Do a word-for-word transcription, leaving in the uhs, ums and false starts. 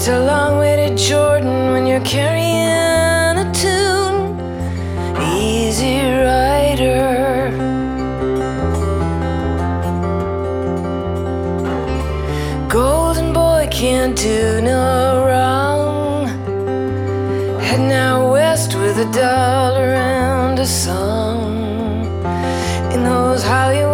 It's a long way to Jordan when you're carrying a tune. Easy Rider. Golden boy can't do no wrong. Heading out west with a dollar and a song. In those Hollywood